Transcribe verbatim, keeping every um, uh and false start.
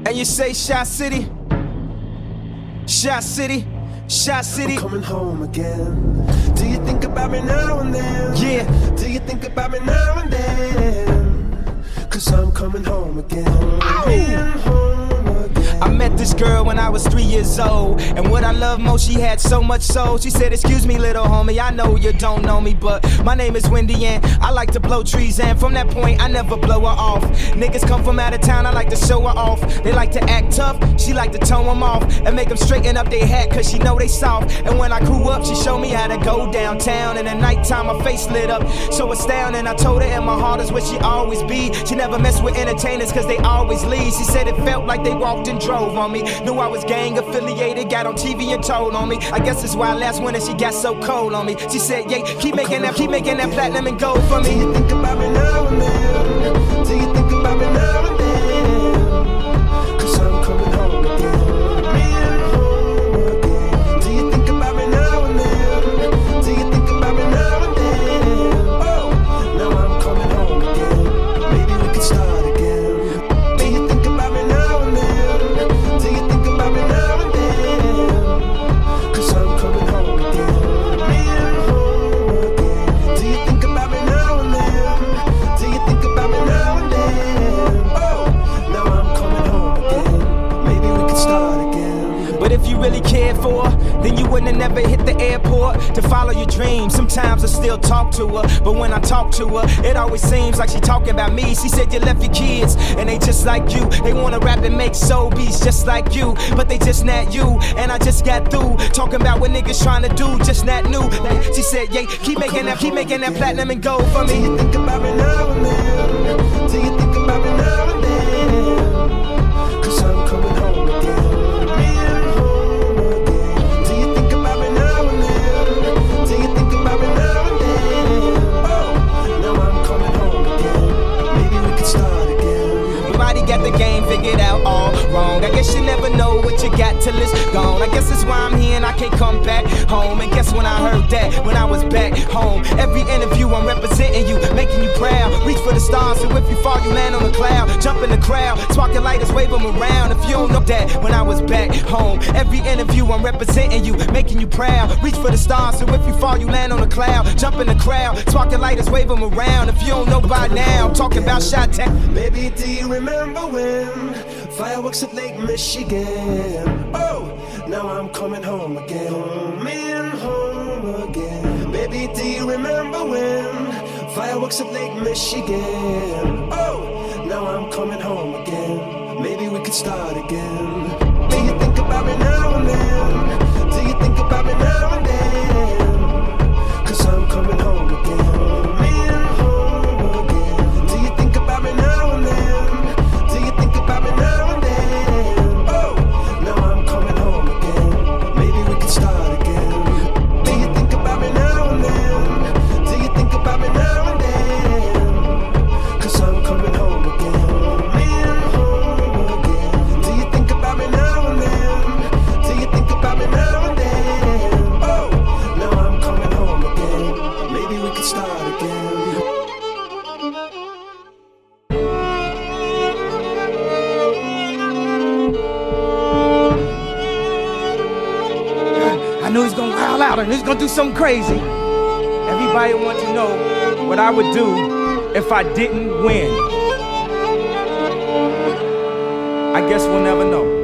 And you say Shot City, Shot City, Shot City. I'm coming home again. Do you think about me now and then? Yeah. Do you think about me now and then? Cause I'm coming home again. I'm being home again. I met this girl when I was three years old, and what I love most, she had so much soul. She said, excuse me little homie, I know you don't know me, but my name is Wendy and I like to blow trees, and from that point I never blow her off. Niggas come from out of town, I like to show her off. They like to act tough, she like to tone them off and make them straighten up their hat cause she know they soft. And when I grew up, she showed me how to go downtown, and at nighttime my face lit up so astounding. I told her and my heart is where she always be. She never mess with entertainers cause they always leave. She said it felt like they walked and drove on me. Knew I was gang affiliated, got on T V and told on me. I guess that's why last winter she got so cold on me. She said, yeah, keep making that, keep making that platinum and gold for me. Do you think about me now and then? Do you think about me now and then? Cause I'm coming home again. Being home again. Do you think about me now and then? Do you think about me now and then? Oh, now I'm coming home again. Maybe we could start again. Do you think about me now and then? Do you think about me now and then? Cause I'm coming home again. Being home again. Do you think about me now and then? Do you think about me now and then? Oh, now I'm coming home again. Maybe we could start again. But if you really cared for her, then you wouldn't have never hit the airport to follow your dreams. Sometimes I still talk to her, but when I talk to her, it always seems like she talking about me. She said you left your kids, and they just like you. They wanna rap and make soul beats just like you, but they just not you. And I just got through talking about what niggas trying to do, just not new. She said, yeah, keep making that, keep making that platinum and gold for me. Do you think about me now and then? Do you think about me now and then? Cause I'm coming home again. Being home again. Do you think about me now and then? Do you think about me now and then? Oh, now I'm coming home again. Maybe we could start again. Nobody got the game figured out all wrong. I guess you never know what you got till it's gone. I guess that's why I'm here and I can't come back home. And guess when I heard that, when I was back home, every interview I'm representing you, making you proud. Reach for the stars, so if you fall, you land on a cloud. Jump in the crowd, spark your lighters, wave them around. If you don't know that, when I was back home, every interview I'm representing you, making you proud. Reach for the stars, so if you fall, you land on a cloud. Jump in the crowd, spark your lighters, wave them around. If you don't know by now, I'm talking about Shot-Town. Baby, do you remember when fireworks at Lake Michigan? Oh, now I'm coming home again. Home and home again. Baby, do you remember when fireworks at Lake Michigan? Oh, now I'm coming home again. Maybe we could start again. Do you think about me now and then? Do you think about me now and then? Cause I'm coming home again. Being home again. Do you think about me now and then? Do you think about me now and then? Oh, now I'm coming home again. Maybe we could start again. Do you think about me now and then? Do you think about me now and then? Cause I'm coming home again. Being home again. Do you think about me now and then? Do you think about me now and then? Oh, now I'm coming home again. Maybe we could start again. I knew he's gonna wild out and he's gonna do something crazy. Everybody wants to know what I would do if I didn't win. I guess we'll never know.